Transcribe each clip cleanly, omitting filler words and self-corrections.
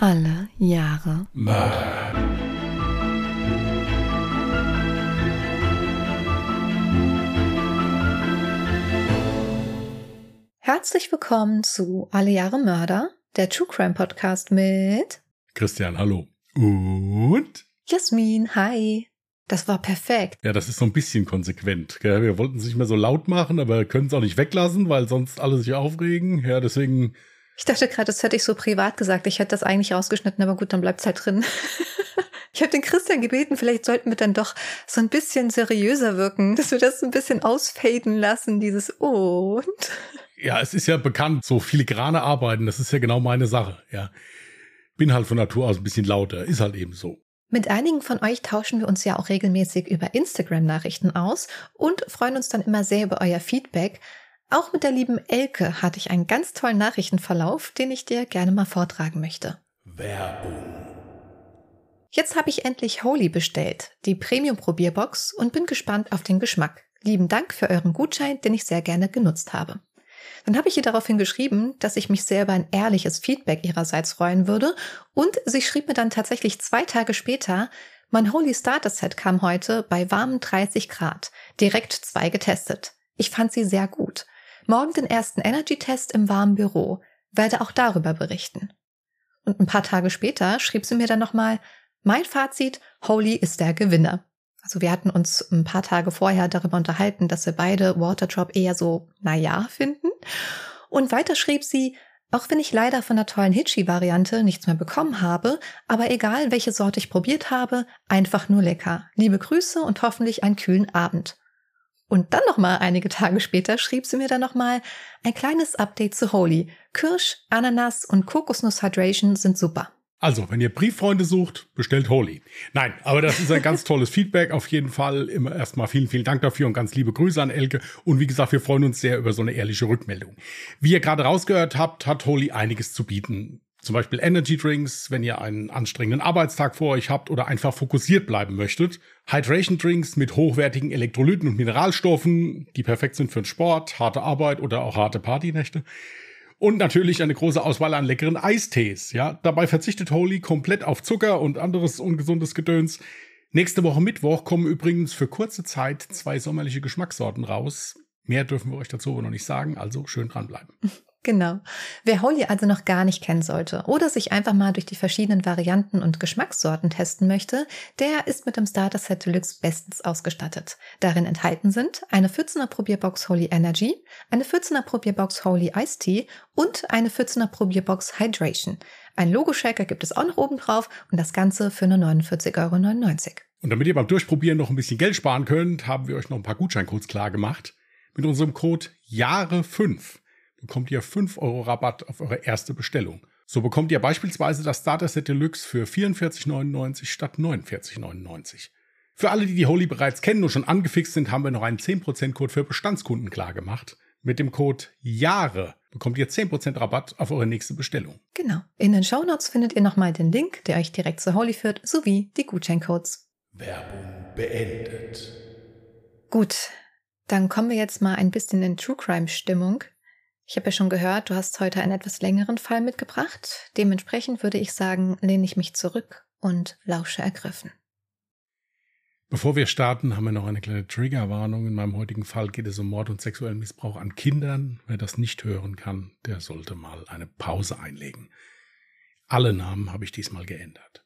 Alle Jahre Mörder. Herzlich willkommen zu Alle Jahre Mörder, der True Crime Podcast mit Christian, hallo. Und? Jasmin, hi. Das war perfekt. Ja, das ist so ein bisschen konsequent. Gell? Wir wollten es nicht mehr so laut machen, aber können es auch nicht weglassen, weil sonst alle sich aufregen. Ja, deswegen... Ich dachte gerade, das hätte ich so privat gesagt. Ich hätte das eigentlich rausgeschnitten, aber gut, dann bleibt's halt drin. Ich habe den Christian gebeten, vielleicht sollten wir dann doch so ein bisschen seriöser wirken, dass wir das ein bisschen ausfaden lassen, dieses und. Ja, es ist ja bekannt, so filigrane Arbeiten, das ist ja genau meine Sache. Ja, bin halt von Natur aus ein bisschen lauter, ist halt eben so. Mit einigen von euch tauschen wir uns ja auch regelmäßig über Instagram-Nachrichten aus und freuen uns dann immer sehr über euer Feedback. Auch mit der lieben Elke hatte ich einen ganz tollen Nachrichtenverlauf, den ich dir gerne mal vortragen möchte. Werbung. Jetzt habe ich endlich Holy bestellt, die Premium-Probierbox, und bin gespannt auf den Geschmack. Lieben Dank für euren Gutschein, den ich sehr gerne genutzt habe. Dann habe ich ihr daraufhin geschrieben, dass ich mich sehr über ein ehrliches Feedback ihrerseits freuen würde, und sie schrieb mir dann tatsächlich 2 Tage später: Mein Holy Starter Set kam heute bei warmen 30 Grad, direkt 2 getestet. Ich fand sie sehr gut. Morgen den ersten Energy-Test im warmen Büro, werde auch darüber berichten. Und ein paar Tage später schrieb sie mir dann nochmal: Mein Fazit, Holy ist der Gewinner. Also wir hatten uns ein paar Tage vorher darüber unterhalten, dass wir beide Waterdrop eher so, naja, finden. Und weiter schrieb sie: Auch wenn ich leider von der tollen Hitchi-Variante nichts mehr bekommen habe, aber egal, welche Sorte ich probiert habe, einfach nur lecker. Liebe Grüße und hoffentlich einen kühlen Abend. Und dann nochmal einige Tage später schrieb sie mir dann nochmal: Ein kleines Update zu Holy. Kirsch, Ananas und Kokosnuss Hydration sind super. Also, wenn ihr Brieffreunde sucht, bestellt Holy. Nein, aber das ist ein ganz tolles Feedback. Auf jeden Fall immer erstmal vielen, vielen Dank dafür und ganz liebe Grüße an Elke. Und wie gesagt, wir freuen uns sehr über so eine ehrliche Rückmeldung. Wie ihr gerade rausgehört habt, hat Holy einiges zu bieten. Zum Beispiel Energy Drinks, wenn ihr einen anstrengenden Arbeitstag vor euch habt oder einfach fokussiert bleiben möchtet. Hydration Drinks mit hochwertigen Elektrolyten und Mineralstoffen, die perfekt sind für den Sport, harte Arbeit oder auch harte Partynächte. Und natürlich eine große Auswahl an leckeren Eistees. Ja, dabei verzichtet Holy komplett auf Zucker und anderes ungesundes Gedöns. Nächste Woche Mittwoch kommen übrigens für kurze Zeit 2 sommerliche Geschmackssorten raus. Mehr dürfen wir euch dazu aber noch nicht sagen, also schön dranbleiben. Genau. Wer Holy also noch gar nicht kennen sollte oder sich einfach mal durch die verschiedenen Varianten und Geschmackssorten testen möchte, der ist mit dem Starter Set Deluxe bestens ausgestattet. Darin enthalten sind eine 14er Probierbox Holy Energy, eine 14er Probierbox Holy Iced Tea und eine 14er Probierbox Hydration. Ein Logo-Shaker gibt es auch noch oben drauf und das Ganze für nur 49,99 €. Und damit ihr beim Durchprobieren noch ein bisschen Geld sparen könnt, haben wir euch noch ein paar Gutscheincodes klar gemacht. Mit unserem Code Jahre5 bekommt ihr 5 € Rabatt auf eure erste Bestellung. So bekommt ihr beispielsweise das Starter Set Deluxe für 44,99 € statt 49,99 €. Für alle, die die Holy bereits kennen und schon angefixt sind, haben wir noch einen 10% Code für Bestandskunden klar gemacht. Mit dem Code Jahre bekommt ihr 10% Rabatt auf eure nächste Bestellung. Genau. In den Shownotes findet ihr nochmal den Link, der euch direkt zu Holy führt, sowie die Gutscheincodes. Werbung beendet. Gut, dann kommen wir jetzt mal ein bisschen in True Crime Stimmung. Ich habe ja schon gehört, du hast heute einen etwas längeren Fall mitgebracht. Dementsprechend würde ich sagen, lehne ich mich zurück und lausche ergriffen. Bevor wir starten, haben wir noch eine kleine Triggerwarnung. In meinem heutigen Fall geht es um Mord und sexuellen Missbrauch an Kindern. Wer das nicht hören kann, der sollte mal eine Pause einlegen. Alle Namen habe ich diesmal geändert.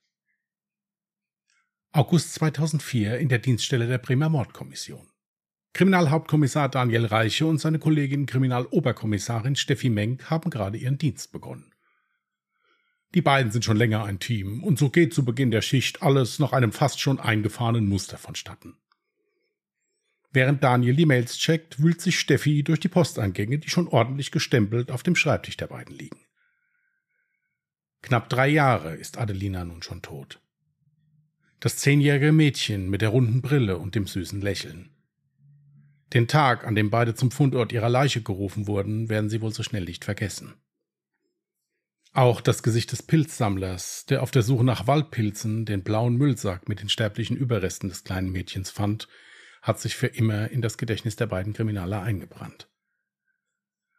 August 2004 in der Dienststelle der Bremer Mordkommission. Kriminalhauptkommissar Daniel Reiche und seine Kollegin Kriminaloberkommissarin Steffi Menk haben gerade ihren Dienst begonnen. Die beiden sind schon länger ein Team und so geht zu Beginn der Schicht alles nach einem fast schon eingefahrenen Muster vonstatten. Während Daniel die Mails checkt, wühlt sich Steffi durch die Posteingänge, die schon ordentlich gestempelt auf dem Schreibtisch der beiden liegen. Knapp 3 Jahre ist Adelina nun schon tot. Das 10-jährige Mädchen mit der runden Brille und dem süßen Lächeln. Den Tag, an dem beide zum Fundort ihrer Leiche gerufen wurden, werden sie wohl so schnell nicht vergessen. Auch das Gesicht des Pilzsammlers, der auf der Suche nach Waldpilzen den blauen Müllsack mit den sterblichen Überresten des kleinen Mädchens fand, hat sich für immer in das Gedächtnis der beiden Kriminaler eingebrannt.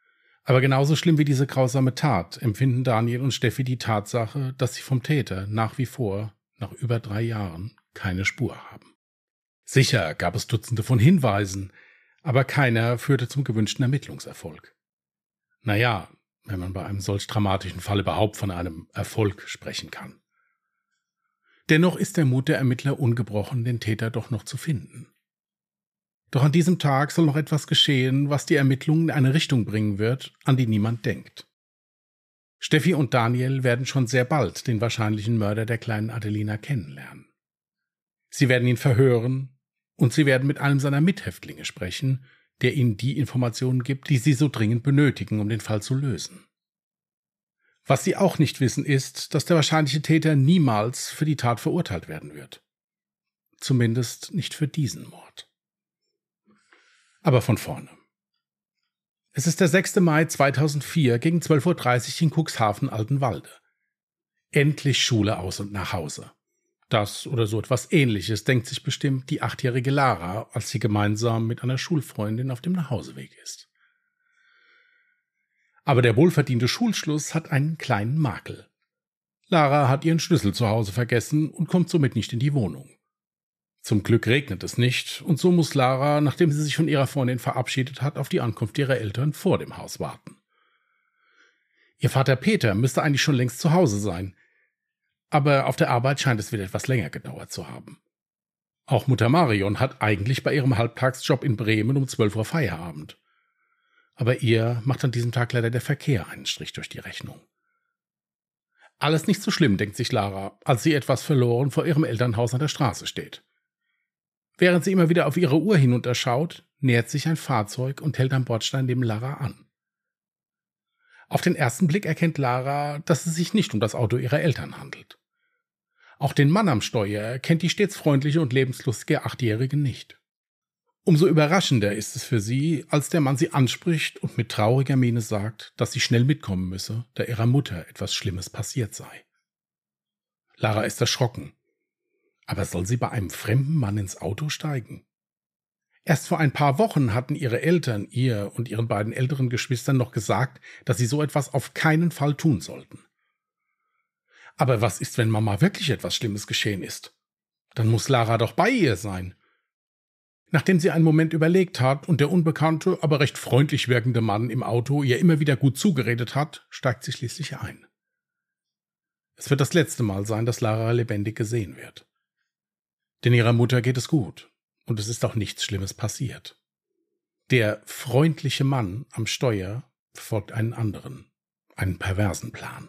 Aber genauso schlimm wie diese grausame Tat empfinden Daniel und Steffi die Tatsache, dass sie vom Täter nach wie vor, nach über 3 Jahren, keine Spur haben. Sicher gab es Dutzende von Hinweisen, aber keiner führte zum gewünschten Ermittlungserfolg. Naja, wenn man bei einem solch dramatischen Fall überhaupt von einem Erfolg sprechen kann. Dennoch ist der Mut der Ermittler ungebrochen, den Täter doch noch zu finden. Doch an diesem Tag soll noch etwas geschehen, was die Ermittlungen in eine Richtung bringen wird, an die niemand denkt. Steffi und Daniel werden schon sehr bald den wahrscheinlichen Mörder der kleinen Adelina kennenlernen. Sie werden ihn verhören und sie werden mit einem seiner Mithäftlinge sprechen, der ihnen die Informationen gibt, die sie so dringend benötigen, um den Fall zu lösen. Was sie auch nicht wissen, ist, dass der wahrscheinliche Täter niemals für die Tat verurteilt werden wird. Zumindest nicht für diesen Mord. Aber von vorne. Es ist der 6. Mai 2004 gegen 12:30 Uhr in Cuxhaven, Altenwalde. Endlich Schule aus und nach Hause. Das oder so etwas Ähnliches denkt sich bestimmt die 8-jährige Lara, als sie gemeinsam mit einer Schulfreundin auf dem Nachhauseweg ist. Aber der wohlverdiente Schulschluss hat einen kleinen Makel. Lara hat ihren Schlüssel zu Hause vergessen und kommt somit nicht in die Wohnung. Zum Glück regnet es nicht, und so muss Lara, nachdem sie sich von ihrer Freundin verabschiedet hat, auf die Ankunft ihrer Eltern vor dem Haus warten. Ihr Vater Peter müsste eigentlich schon längst zu Hause sein, aber auf der Arbeit scheint es wieder etwas länger gedauert zu haben. Auch Mutter Marion hat eigentlich bei ihrem Halbtagsjob in Bremen um 12 Uhr Feierabend. Aber ihr macht an diesem Tag leider der Verkehr einen Strich durch die Rechnung. Alles nicht so schlimm, denkt sich Lara, als sie etwas verloren vor ihrem Elternhaus an der Straße steht. Während sie immer wieder auf ihre Uhr hinunterschaut, nähert sich ein Fahrzeug und hält am Bordstein neben Lara an. Auf den ersten Blick erkennt Lara, dass es sich nicht um das Auto ihrer Eltern handelt. Auch den Mann am Steuer kennt die stets freundliche und lebenslustige 8-Jährige nicht. Umso überraschender ist es für sie, als der Mann sie anspricht und mit trauriger Miene sagt, dass sie schnell mitkommen müsse, da ihrer Mutter etwas Schlimmes passiert sei. Lara ist erschrocken. Aber soll sie bei einem fremden Mann ins Auto steigen? Erst vor ein paar Wochen hatten ihre Eltern ihr und ihren beiden älteren Geschwistern noch gesagt, dass sie so etwas auf keinen Fall tun sollten. Aber was ist, wenn Mama wirklich etwas Schlimmes geschehen ist? Dann muss Lara doch bei ihr sein. Nachdem sie einen Moment überlegt hat und der unbekannte, aber recht freundlich wirkende Mann im Auto ihr immer wieder gut zugeredet hat, steigt sie schließlich ein. Es wird das letzte Mal sein, dass Lara lebendig gesehen wird. Denn ihrer Mutter geht es gut und es ist auch nichts Schlimmes passiert. Der freundliche Mann am Steuer verfolgt einen anderen, einen perversen Plan.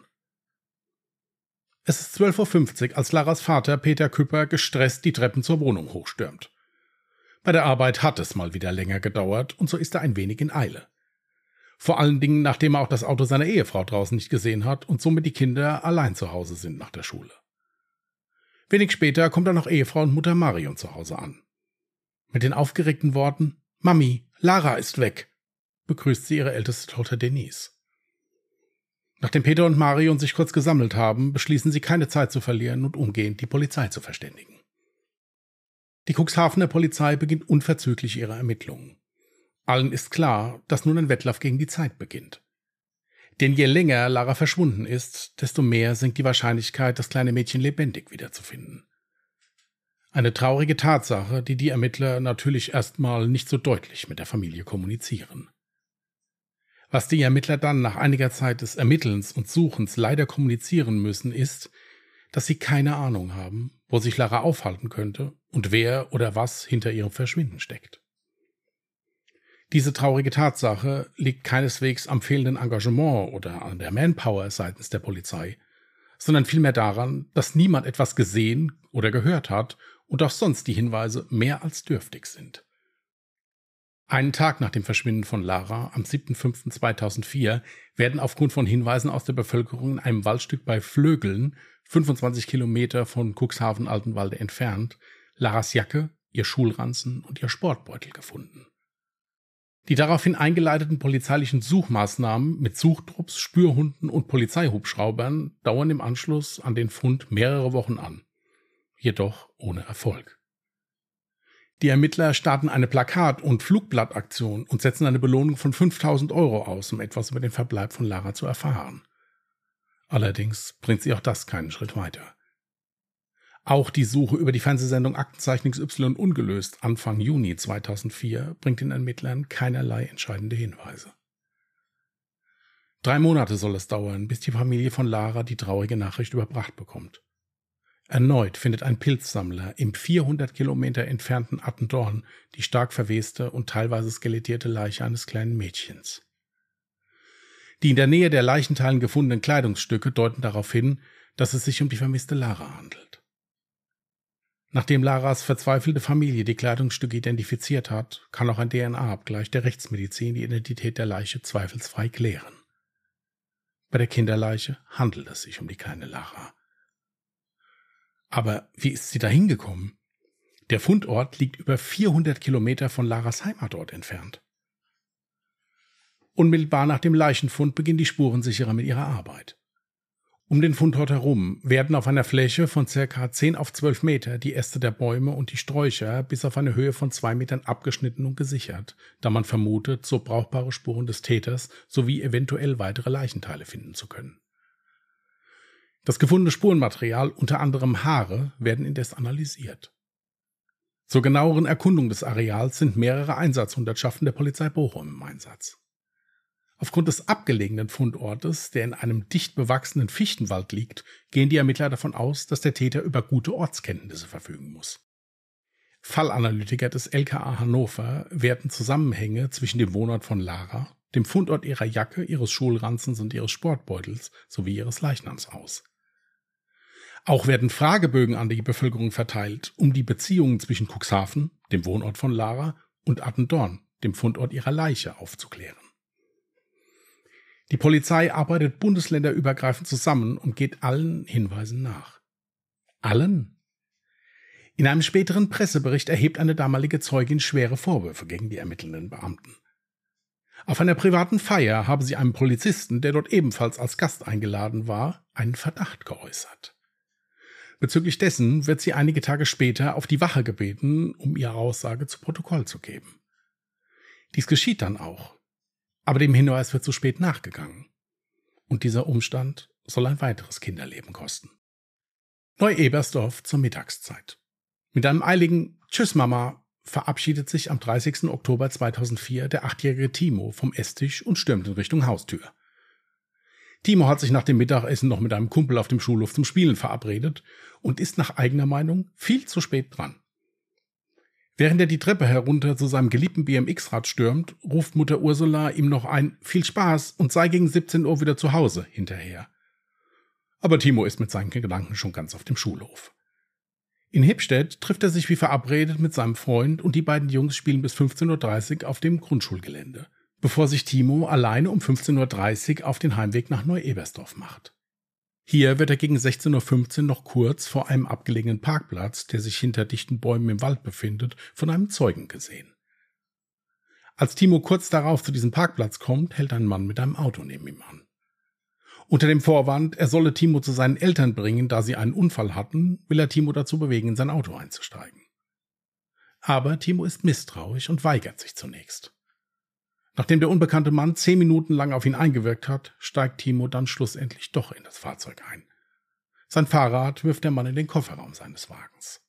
Es ist 12:50 Uhr, als Laras Vater Peter Küpper gestresst die Treppen zur Wohnung hochstürmt. Bei der Arbeit hat es mal wieder länger gedauert und so ist er ein wenig in Eile. Vor allen Dingen, nachdem er auch das Auto seiner Ehefrau draußen nicht gesehen hat und somit die Kinder allein zu Hause sind nach der Schule. Wenig später kommt dann noch Ehefrau und Mutter Marion zu Hause an. Mit den aufgeregten Worten »Mami, Lara ist weg«, begrüßt sie ihre älteste Tochter Denise. Nachdem Peter und Marion sich kurz gesammelt haben, beschließen sie, keine Zeit zu verlieren und umgehend die Polizei zu verständigen. Die Cuxhavener Polizei beginnt unverzüglich ihre Ermittlungen. Allen ist klar, dass nun ein Wettlauf gegen die Zeit beginnt. Denn je länger Lara verschwunden ist, desto mehr sinkt die Wahrscheinlichkeit, das kleine Mädchen lebendig wiederzufinden. Eine traurige Tatsache, die die Ermittler natürlich erstmal nicht so deutlich mit der Familie kommunizieren. Was die Ermittler dann nach einiger Zeit des Ermittelns und Suchens leider kommunizieren müssen, ist, dass sie keine Ahnung haben, wo sich Lara aufhalten könnte und wer oder was hinter ihrem Verschwinden steckt. Diese traurige Tatsache liegt keineswegs am fehlenden Engagement oder an der Manpower seitens der Polizei, sondern vielmehr daran, dass niemand etwas gesehen oder gehört hat und auch sonst die Hinweise mehr als dürftig sind. Einen Tag nach dem Verschwinden von Lara, am 7.5.2004, werden aufgrund von Hinweisen aus der Bevölkerung in einem Waldstück bei Flögeln, 25 Kilometer von Cuxhaven-Altenwalde entfernt, Laras Jacke, ihr Schulranzen und ihr Sportbeutel gefunden. Die daraufhin eingeleiteten polizeilichen Suchmaßnahmen mit Suchtrupps, Spürhunden und Polizeihubschraubern dauern im Anschluss an den Fund mehrere Wochen an, jedoch ohne Erfolg. Die Ermittler starten eine Plakat- und Flugblattaktion und setzen eine Belohnung von 5.000 € aus, um etwas über den Verbleib von Lara zu erfahren. Allerdings bringt sie auch das keinen Schritt weiter. Auch die Suche über die Fernsehsendung Aktenzeichen XY ungelöst Anfang Juni 2004 bringt den Ermittlern keinerlei entscheidende Hinweise. 3 Monate soll es dauern, bis die Familie von Lara die traurige Nachricht überbracht bekommt. Erneut findet ein Pilzsammler im 400 Kilometer entfernten Attendorn die stark verweste und teilweise skelettierte Leiche eines kleinen Mädchens. Die in der Nähe der Leichenteilen gefundenen Kleidungsstücke deuten darauf hin, dass es sich um die vermisste Lara handelt. Nachdem Laras verzweifelte Familie die Kleidungsstücke identifiziert hat, kann auch ein DNA-Abgleich der Rechtsmedizin die Identität der Leiche zweifelsfrei klären. Bei der Kinderleiche handelt es sich um die kleine Lara. Aber wie ist sie da hingekommen? Der Fundort liegt über 400 Kilometer von Laras Heimatort entfernt. Unmittelbar nach dem Leichenfund beginnen die Spurensicherer mit ihrer Arbeit. Um den Fundort herum werden auf einer Fläche von ca. 10 auf 12 Meter die Äste der Bäume und die Sträucher bis auf eine Höhe von 2 Metern abgeschnitten und gesichert, da man vermutet, so brauchbare Spuren des Täters sowie eventuell weitere Leichenteile finden zu können. Das gefundene Spurenmaterial, unter anderem Haare, werden indes analysiert. Zur genaueren Erkundung des Areals sind mehrere Einsatzhundertschaften der Polizei Bochum im Einsatz. Aufgrund des abgelegenen Fundortes, der in einem dicht bewachsenen Fichtenwald liegt, gehen die Ermittler davon aus, dass der Täter über gute Ortskenntnisse verfügen muss. Fallanalytiker des LKA Hannover werten Zusammenhänge zwischen dem Wohnort von Lara, dem Fundort ihrer Jacke, ihres Schulranzens und ihres Sportbeutels sowie ihres Leichnams aus. Auch werden Fragebögen an die Bevölkerung verteilt, um die Beziehungen zwischen Cuxhaven, dem Wohnort von Lara, und Attendorn, dem Fundort ihrer Leiche, aufzuklären. Die Polizei arbeitet bundesländerübergreifend zusammen und geht allen Hinweisen nach. Allen? In einem späteren Pressebericht erhebt eine damalige Zeugin schwere Vorwürfe gegen die ermittelnden Beamten. Auf einer privaten Feier habe sie einem Polizisten, der dort ebenfalls als Gast eingeladen war, einen Verdacht geäußert. Bezüglich dessen wird sie einige Tage später auf die Wache gebeten, um ihre Aussage zu Protokoll zu geben. Dies geschieht dann auch. Aber dem Hinweis wird zu spät nachgegangen. Und dieser Umstand soll ein weiteres Kinderleben kosten. Neu-Ebersdorf zur Mittagszeit. Mit einem eiligen Tschüss Mama verabschiedet sich am 30. Oktober 2004 der 8-jährige Timo vom Esstisch und stürmt in Richtung Haustür. Timo hat sich nach dem Mittagessen noch mit einem Kumpel auf dem Schulhof zum Spielen verabredet und ist nach eigener Meinung viel zu spät dran. Während er die Treppe herunter zu seinem geliebten BMX-Rad stürmt, ruft Mutter Ursula ihm noch ein »Viel Spaß« und sei gegen 17 Uhr wieder zu Hause hinterher. Aber Timo ist mit seinen Gedanken schon ganz auf dem Schulhof. In Hippstedt trifft er sich wie verabredet mit seinem Freund und die beiden Jungs spielen bis 15:30 Uhr auf dem Grundschulgelände, bevor sich Timo alleine um 15:30 Uhr auf den Heimweg nach Neu-Ebersdorf macht. Hier wird er gegen 16:15 Uhr noch kurz vor einem abgelegenen Parkplatz, der sich hinter dichten Bäumen im Wald befindet, von einem Zeugen gesehen. Als Timo kurz darauf zu diesem Parkplatz kommt, hält ein Mann mit einem Auto neben ihm an. Unter dem Vorwand, er solle Timo zu seinen Eltern bringen, da sie einen Unfall hatten, will er Timo dazu bewegen, in sein Auto einzusteigen. Aber Timo ist misstrauisch und weigert sich zunächst. Nachdem der unbekannte Mann 10 Minuten lang auf ihn eingewirkt hat, steigt Timo dann schlussendlich doch in das Fahrzeug ein. Sein Fahrrad wirft der Mann in den Kofferraum seines Wagens.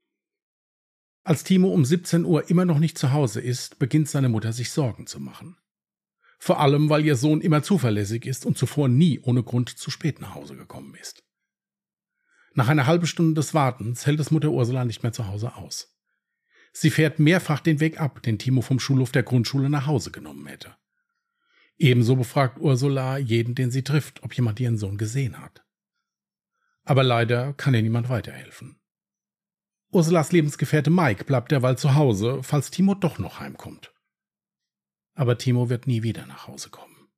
Als Timo um 17 Uhr immer noch nicht zu Hause ist, beginnt seine Mutter sich Sorgen zu machen. Vor allem, weil ihr Sohn immer zuverlässig ist und zuvor nie ohne Grund zu spät nach Hause gekommen ist. Nach einer halben Stunde des Wartens hält es Mutter Ursula nicht mehr zu Hause aus. Sie fährt mehrfach den Weg ab, den Timo vom Schulhof der Grundschule nach Hause genommen hätte. Ebenso befragt Ursula jeden, den sie trifft, ob jemand ihren Sohn gesehen hat. Aber leider kann ihr niemand weiterhelfen. Ursulas Lebensgefährte Mike bleibt derweil zu Hause, falls Timo doch noch heimkommt. Aber Timo wird nie wieder nach Hause kommen.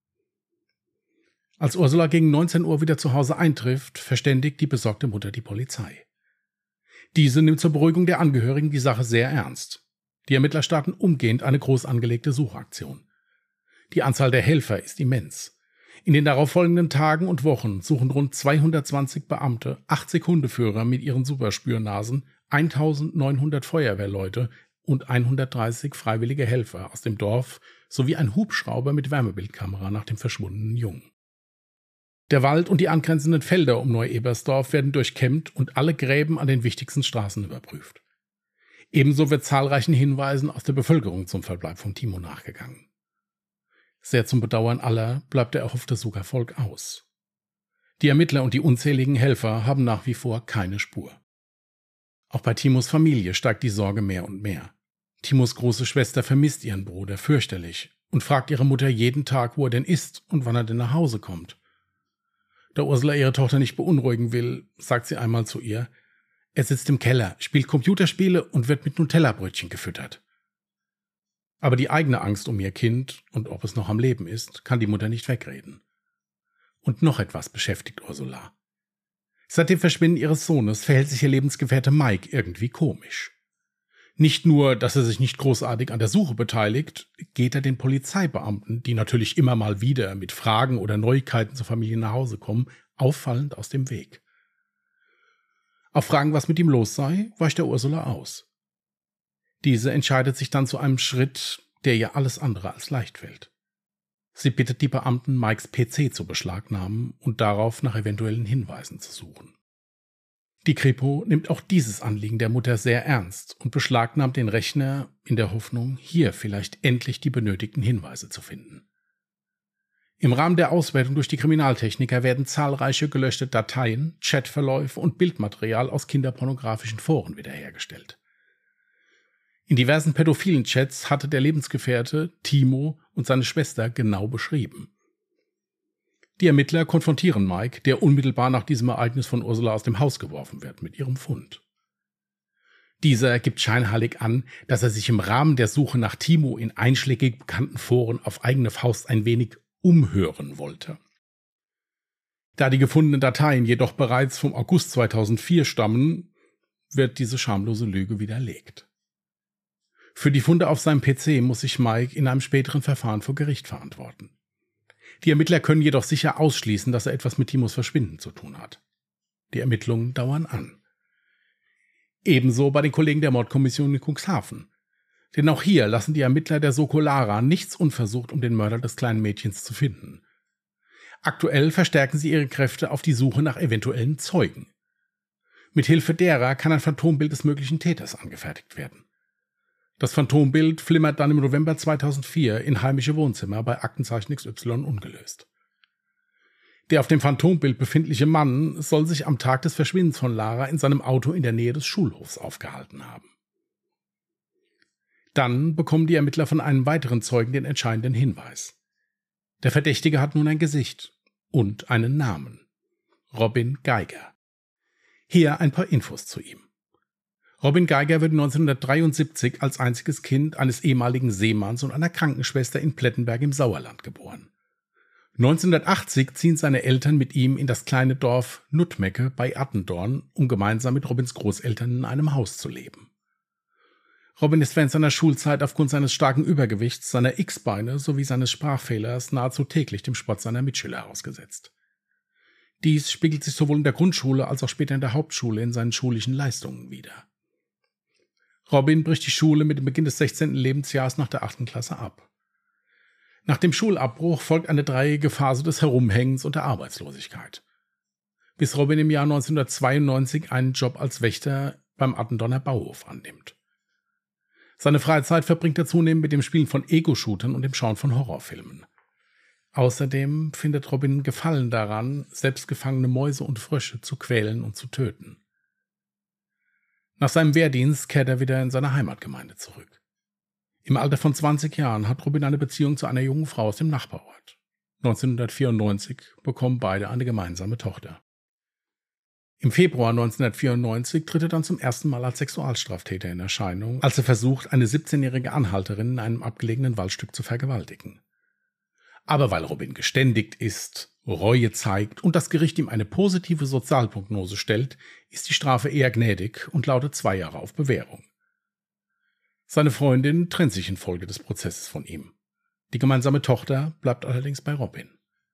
Als Ursula gegen 19 Uhr wieder zu Hause eintrifft, verständigt die besorgte Mutter die Polizei. Diese nimmt zur Beruhigung der Angehörigen die Sache sehr ernst. Die Ermittler starten umgehend eine groß angelegte Suchaktion. Die Anzahl der Helfer ist immens. In den darauffolgenden Tagen und Wochen suchen rund 220 Beamte, 80 Hundeführer mit ihren Superspürnasen, 1900 Feuerwehrleute, und 130 freiwillige Helfer aus dem Dorf sowie ein Hubschrauber mit Wärmebildkamera nach dem verschwundenen Jungen. Der Wald und die angrenzenden Felder um Neu-Ebersdorf werden durchkämmt und alle Gräben an den wichtigsten Straßen überprüft. Ebenso wird zahlreichen Hinweisen aus der Bevölkerung zum Verbleib von Timo nachgegangen. Sehr zum Bedauern aller bleibt der erhoffte Sucherfolg aus. Die Ermittler und die unzähligen Helfer haben nach wie vor keine Spur. Auch bei Timos Familie steigt die Sorge mehr und mehr. Timos große Schwester vermisst ihren Bruder fürchterlich und fragt ihre Mutter jeden Tag, wo er denn ist und wann er denn nach Hause kommt. Da Ursula ihre Tochter nicht beunruhigen will, sagt sie einmal zu ihr: Er sitzt im Keller, spielt Computerspiele und wird mit Nutella-Brötchen gefüttert. Aber die eigene Angst um ihr Kind und ob es noch am Leben ist, kann die Mutter nicht wegreden. Und noch etwas beschäftigt Ursula. Seit dem Verschwinden ihres Sohnes verhält sich ihr Lebensgefährte Mike irgendwie komisch. Nicht nur, dass er sich nicht großartig an der Suche beteiligt, geht er den Polizeibeamten, die natürlich immer mal wieder mit Fragen oder Neuigkeiten zur Familie nach Hause kommen, auffallend aus dem Weg. Auf Fragen, was mit ihm los sei, weicht er Ursula aus. Diese entscheidet sich dann zu einem Schritt, der ihr alles andere als leicht fällt. Sie bittet die Beamten, Mikes PC zu beschlagnahmen und darauf nach eventuellen Hinweisen zu suchen. Die Kripo nimmt auch dieses Anliegen der Mutter sehr ernst und beschlagnahmt den Rechner in der Hoffnung, hier vielleicht endlich die benötigten Hinweise zu finden. Im Rahmen der Auswertung durch die Kriminaltechniker werden zahlreiche gelöschte Dateien, Chatverläufe und Bildmaterial aus kinderpornografischen Foren wiederhergestellt. In diversen pädophilen Chats hatte der Lebensgefährte Timo und seine Schwester genau beschrieben. Die Ermittler konfrontieren Mike, der unmittelbar nach diesem Ereignis von Ursula aus dem Haus geworfen wird, mit ihrem Fund. Dieser gibt scheinheilig an, dass er sich im Rahmen der Suche nach Timo in einschlägig bekannten Foren auf eigene Faust ein wenig umhören wollte. Da die gefundenen Dateien jedoch bereits vom August 2004 stammen, wird diese schamlose Lüge widerlegt. Für die Funde auf seinem PC muss sich Mike in einem späteren Verfahren vor Gericht verantworten. Die Ermittler können jedoch sicher ausschließen, dass er etwas mit Timos Verschwinden zu tun hat. Die Ermittlungen dauern an. Ebenso bei den Kollegen der Mordkommission in Cuxhaven. Denn auch hier lassen die Ermittler der Soko Lara nichts unversucht, um den Mörder des kleinen Mädchens zu finden. Aktuell verstärken sie ihre Kräfte auf die Suche nach eventuellen Zeugen. Mithilfe derer kann ein Phantombild des möglichen Täters angefertigt werden. Das Phantombild flimmert dann im November 2004 in heimische Wohnzimmer bei Aktenzeichen XY ungelöst. Der auf dem Phantombild befindliche Mann soll sich am Tag des Verschwindens von Lara in seinem Auto in der Nähe des Schulhofs aufgehalten haben. Dann bekommen die Ermittler von einem weiteren Zeugen den entscheidenden Hinweis. Der Verdächtige hat nun ein Gesicht und einen Namen: Robin Geiger. Hier ein paar Infos zu ihm. Robin Geiger wurde 1973 als einziges Kind eines ehemaligen Seemanns und einer Krankenschwester in Plettenberg im Sauerland geboren. 1980 ziehen seine Eltern mit ihm in das kleine Dorf Nutmecke bei Attendorn, um gemeinsam mit Robins Großeltern in einem Haus zu leben. Robin ist während seiner Schulzeit aufgrund seines starken Übergewichts, seiner X-Beine sowie seines Sprachfehlers nahezu täglich dem Spott seiner Mitschüler ausgesetzt. Dies spiegelt sich sowohl in der Grundschule als auch später in der Hauptschule in seinen schulischen Leistungen wider. Robin bricht die Schule mit dem Beginn des 16. Lebensjahres nach der 8. Klasse ab. Nach dem Schulabbruch folgt eine dreijährige Phase des Herumhängens und der Arbeitslosigkeit. Bis Robin im Jahr 1992 einen Job als Wächter beim Attendorner Bauhof annimmt. Seine Freizeit verbringt er zunehmend mit dem Spielen von Ego-Shootern und dem Schauen von Horrorfilmen. Außerdem findet Robin Gefallen daran, selbstgefangene Mäuse und Frösche zu quälen und zu töten. Nach seinem Wehrdienst kehrt er wieder in seine Heimatgemeinde zurück. Im Alter von 20 Jahren hat Robin eine Beziehung zu einer jungen Frau aus dem Nachbarort. 1994 bekommen beide eine gemeinsame Tochter. Im Februar 1994 tritt er dann zum ersten Mal als Sexualstraftäter in Erscheinung, als er versucht, eine 17-jährige Anhalterin in einem abgelegenen Waldstück zu vergewaltigen. Aber weil Robin geständigt ist, Reue zeigt und das Gericht ihm eine positive Sozialprognose stellt, ist die Strafe eher gnädig und lautet 2 Jahre auf Bewährung. Seine Freundin trennt sich infolge des Prozesses von ihm. Die gemeinsame Tochter bleibt allerdings bei Robin.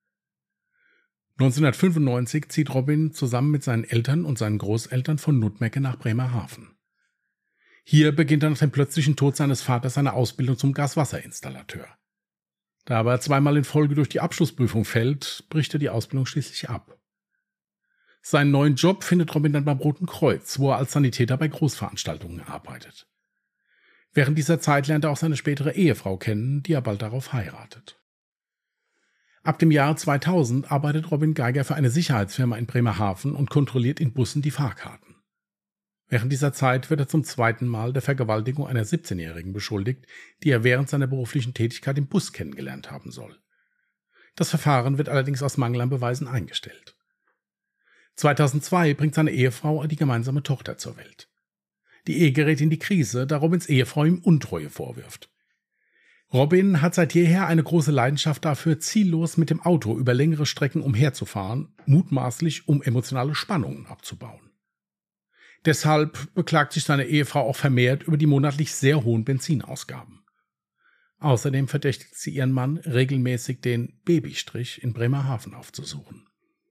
1995 zieht Robin zusammen mit seinen Eltern und seinen Großeltern von Nutmecke nach Bremerhaven. Hier beginnt er nach dem plötzlichen Tod seines Vaters seine Ausbildung zum Gaswasserinstallateur. Da er aber zweimal in Folge durch die Abschlussprüfung fällt, bricht er die Ausbildung schließlich ab. Seinen neuen Job findet Robin dann beim Roten Kreuz, wo er als Sanitäter bei Großveranstaltungen arbeitet. Während dieser Zeit lernt er auch seine spätere Ehefrau kennen, die er bald darauf heiratet. Ab dem Jahr 2000 arbeitet Robin Geiger für eine Sicherheitsfirma in Bremerhaven und kontrolliert in Bussen die Fahrkarten. Während dieser Zeit wird er zum zweiten Mal der Vergewaltigung einer 17-Jährigen beschuldigt, die er während seiner beruflichen Tätigkeit im Bus kennengelernt haben soll. Das Verfahren wird allerdings aus Mangel an Beweisen eingestellt. 2002 bringt seine Ehefrau die gemeinsame Tochter zur Welt. Die Ehe gerät in die Krise, da Robins Ehefrau ihm Untreue vorwirft. Robin hat seit jeher eine große Leidenschaft dafür, ziellos mit dem Auto über längere Strecken umherzufahren, mutmaßlich um emotionale Spannungen abzubauen. Deshalb beklagt sich seine Ehefrau auch vermehrt über die monatlich sehr hohen Benzinausgaben. Außerdem verdächtigt sie ihren Mann, regelmäßig den Babystrich in Bremerhaven aufzusuchen.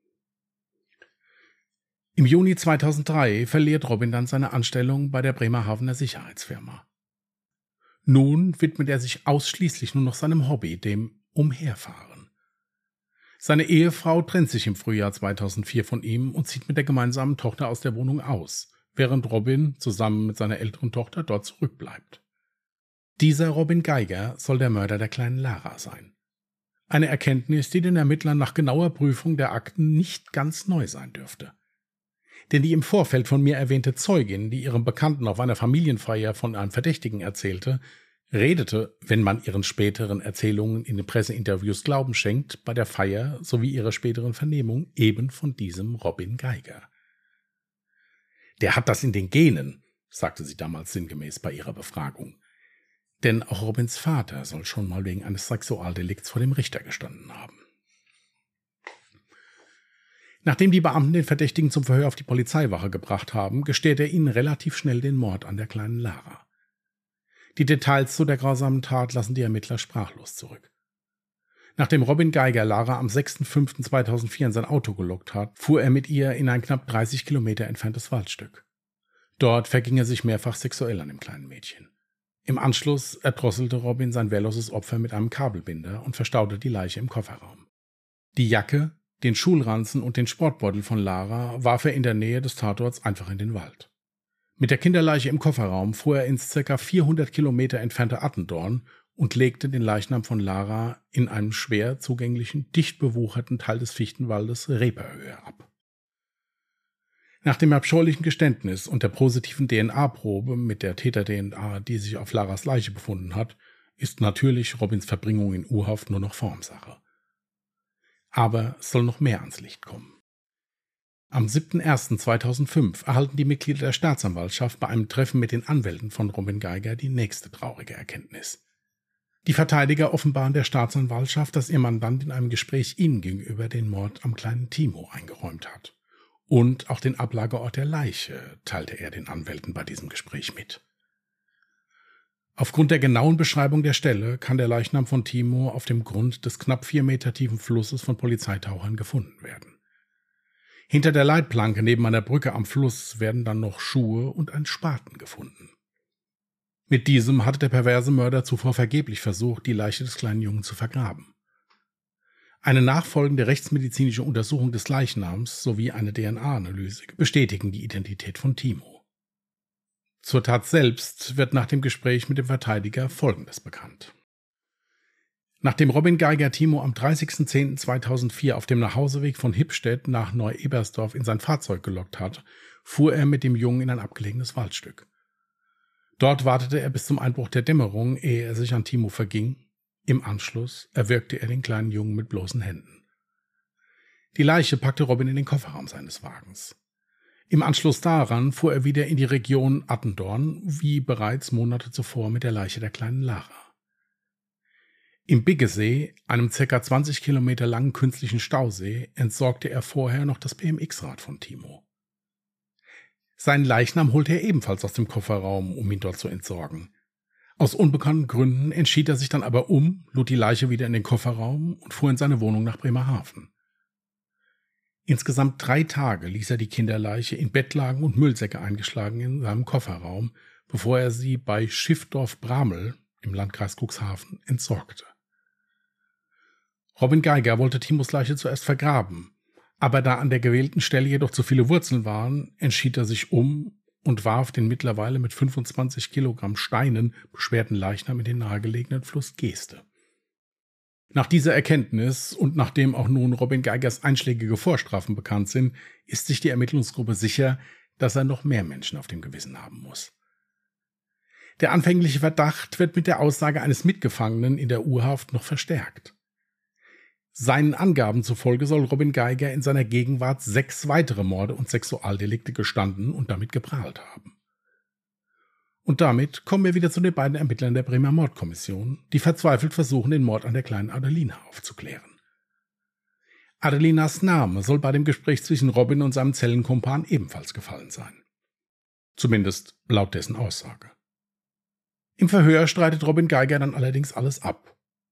Im Juni 2003 verliert Robin dann seine Anstellung bei der Bremerhavener Sicherheitsfirma. Nun widmet er sich ausschließlich nur noch seinem Hobby, dem Umherfahren. Seine Ehefrau trennt sich im Frühjahr 2004 von ihm und zieht mit der gemeinsamen Tochter aus der Wohnung aus, während Robin zusammen mit seiner älteren Tochter dort zurückbleibt. Dieser Robin Geiger soll der Mörder der kleinen Lara sein. Eine Erkenntnis, die den Ermittlern nach genauer Prüfung der Akten nicht ganz neu sein dürfte. Denn die im Vorfeld von mir erwähnte Zeugin, die ihrem Bekannten auf einer Familienfeier von einem Verdächtigen erzählte, redete, wenn man ihren späteren Erzählungen in den Presseinterviews Glauben schenkt, bei der Feier sowie ihrer späteren Vernehmung eben von diesem Robin Geiger. Der hat das in den Genen, sagte sie damals sinngemäß bei ihrer Befragung. Denn auch Robins Vater soll schon mal wegen eines Sexualdelikts vor dem Richter gestanden haben. Nachdem die Beamten den Verdächtigen zum Verhör auf die Polizeiwache gebracht haben, gesteht er ihnen relativ schnell den Mord an der kleinen Lara. Die Details zu der grausamen Tat lassen die Ermittler sprachlos zurück. Nachdem Robin Geiger Lara am 6.5.2004 in sein Auto gelockt hat, fuhr er mit ihr in ein knapp 30 Kilometer entferntes Waldstück. Dort verging er sich mehrfach sexuell an dem kleinen Mädchen. Im Anschluss erdrosselte Robin sein wehrloses Opfer mit einem Kabelbinder und verstaute die Leiche im Kofferraum. Die Jacke, den Schulranzen und den Sportbeutel von Lara warf er in der Nähe des Tatorts einfach in den Wald. Mit der Kinderleiche im Kofferraum fuhr er ins ca. 400 Kilometer entfernte Attendorn und legte den Leichnam von Lara in einem schwer zugänglichen, dicht bewucherten Teil des Fichtenwaldes Reeperhöhe ab. Nach dem abscheulichen Geständnis und der positiven DNA-Probe mit der Täter-DNA, die sich auf Laras Leiche befunden hat, ist natürlich Robins Verbringung in U-Haft nur noch Formsache. Aber es soll noch mehr ans Licht kommen. Am 7.1.2005 erhalten die Mitglieder der Staatsanwaltschaft bei einem Treffen mit den Anwälten von Robin Geiger die nächste traurige Erkenntnis. Die Verteidiger offenbaren der Staatsanwaltschaft, dass ihr Mandant in einem Gespräch ihnen gegenüber den Mord am kleinen Timo eingeräumt hat. Und auch den Ablageort der Leiche teilte er den Anwälten bei diesem Gespräch mit. Aufgrund der genauen Beschreibung der Stelle kann der Leichnam von Timo auf dem Grund des knapp 4 Meter tiefen Flusses von Polizeitauchern gefunden werden. Hinter der Leitplanke neben einer Brücke am Fluss werden dann noch Schuhe und ein Spaten gefunden. Mit diesem hatte der perverse Mörder zuvor vergeblich versucht, die Leiche des kleinen Jungen zu vergraben. Eine nachfolgende rechtsmedizinische Untersuchung des Leichnams sowie eine DNA-Analyse bestätigen die Identität von Timo. Zur Tat selbst wird nach dem Gespräch mit dem Verteidiger Folgendes bekannt. Nachdem Robin Geiger Timo am 30.10.2004 auf dem Nachhauseweg von Hippstedt nach Neu-Ebersdorf in sein Fahrzeug gelockt hat, fuhr er mit dem Jungen in ein abgelegenes Waldstück. Dort wartete er bis zum Einbruch der Dämmerung, ehe er sich an Timo verging. Im Anschluss erwürgte er den kleinen Jungen mit bloßen Händen. Die Leiche packte Robin in den Kofferraum seines Wagens. Im Anschluss daran fuhr er wieder in die Region Attendorn, wie bereits Monate zuvor mit der Leiche der kleinen Lara. Im Biggesee, einem ca. 20 Kilometer langen künstlichen Stausee, entsorgte er vorher noch das BMX-Rad von Timo. Seinen Leichnam holte er ebenfalls aus dem Kofferraum, um ihn dort zu entsorgen. Aus unbekannten Gründen entschied er sich dann aber lud die Leiche wieder in den Kofferraum und fuhr in seine Wohnung nach Bremerhaven. Insgesamt 3 Tage ließ er die Kinderleiche in Bettlagen und Müllsäcke eingeschlagen in seinem Kofferraum, bevor er sie bei Schiffdorf-Bramel im Landkreis Cuxhaven entsorgte. Robin Geiger wollte Timos Leiche zuerst vergraben, aber da an der gewählten Stelle jedoch zu viele Wurzeln waren, entschied er sich um und warf den mittlerweile mit 25 Kilogramm Steinen beschwerten Leichnam in den nahegelegenen Fluss Geeste. Nach dieser Erkenntnis und nachdem auch nun Robin Geigers einschlägige Vorstrafen bekannt sind, ist sich die Ermittlungsgruppe sicher, dass er noch mehr Menschen auf dem Gewissen haben muss. Der anfängliche Verdacht wird mit der Aussage eines Mitgefangenen in der Urhaft noch verstärkt. Seinen Angaben zufolge soll Robin Geiger in seiner Gegenwart 6 weitere Morde und Sexualdelikte gestanden und damit geprahlt haben. Und damit kommen wir wieder zu den beiden Ermittlern der Bremer Mordkommission, die verzweifelt versuchen, den Mord an der kleinen Adelina aufzuklären. Adelinas Name soll bei dem Gespräch zwischen Robin und seinem Zellenkumpan ebenfalls gefallen sein. Zumindest laut dessen Aussage. Im Verhör streitet Robin Geiger dann allerdings alles ab.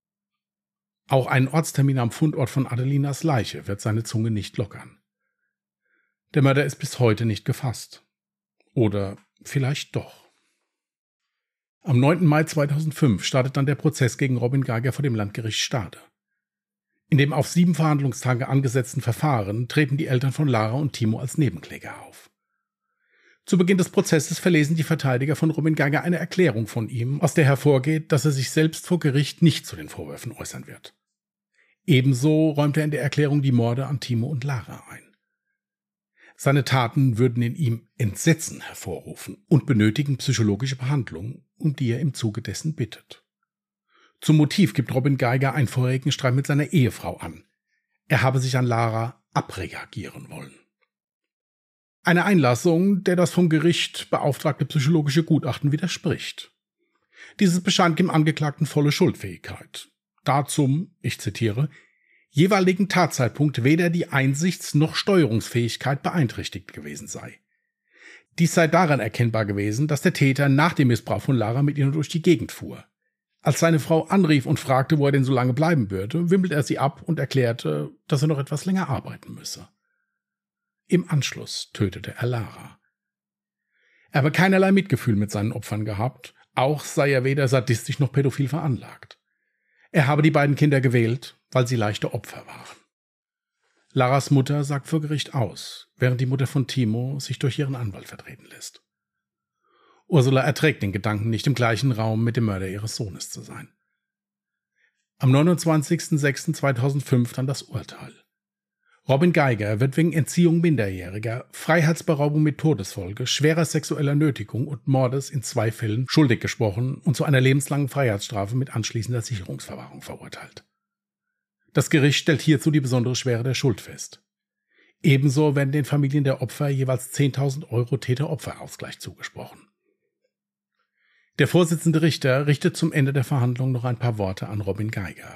Auch einen Ortstermin am Fundort von Adelinas Leiche wird seine Zunge nicht lockern. Der Mörder ist bis heute nicht gefasst. Oder vielleicht doch. Am 9. Mai 2005 startet dann der Prozess gegen Robin Geiger vor dem Landgericht Stade. In dem auf 7 Verhandlungstage angesetzten Verfahren treten die Eltern von Lara und Timo als Nebenkläger auf. Zu Beginn des Prozesses verlesen die Verteidiger von Robin Geiger eine Erklärung von ihm, aus der hervorgeht, dass er sich selbst vor Gericht nicht zu den Vorwürfen äußern wird. Ebenso räumt er in der Erklärung die Morde an Timo und Lara ein. Seine Taten würden in ihm Entsetzen hervorrufen und benötigen psychologische Behandlung, um die er im Zuge dessen bittet. Zum Motiv gibt Robin Geiger einen vorherigen Streit mit seiner Ehefrau an. Er habe sich an Lara abreagieren wollen. Eine Einlassung, der das vom Gericht beauftragte psychologische Gutachten widerspricht. Dieses bescheint dem Angeklagten volle Schuldfähigkeit, da zum, ich zitiere, jeweiligen Tatzeitpunkt weder die Einsichts- noch Steuerungsfähigkeit beeinträchtigt gewesen sei. Dies sei daran erkennbar gewesen, dass der Täter nach dem Missbrauch von Lara mit ihr durch die Gegend fuhr. Als seine Frau anrief und fragte, wo er denn so lange bleiben würde, wimmelte er sie ab und erklärte, dass er noch etwas länger arbeiten müsse. Im Anschluss tötete er Lara. Er habe keinerlei Mitgefühl mit seinen Opfern gehabt, auch sei er weder sadistisch noch pädophil veranlagt. Er habe die beiden Kinder gewählt, weil sie leichte Opfer waren. Laras Mutter sagt vor Gericht aus, während die Mutter von Timo sich durch ihren Anwalt vertreten lässt. Ursula erträgt den Gedanken, nicht im gleichen Raum mit dem Mörder ihres Sohnes zu sein. Am 29.06.2005 dann das Urteil. Robin Geiger wird wegen Entziehung Minderjähriger, Freiheitsberaubung mit Todesfolge, schwerer sexueller Nötigung und Mordes in 2 Fällen schuldig gesprochen und zu einer lebenslangen Freiheitsstrafe mit anschließender Sicherungsverwahrung verurteilt. Das Gericht stellt hierzu die besondere Schwere der Schuld fest. Ebenso werden den Familien der Opfer jeweils 10.000 € Täter-Opfer-Ausgleich zugesprochen. Der Vorsitzende Richter richtet zum Ende der Verhandlung noch ein paar Worte an Robin Geiger.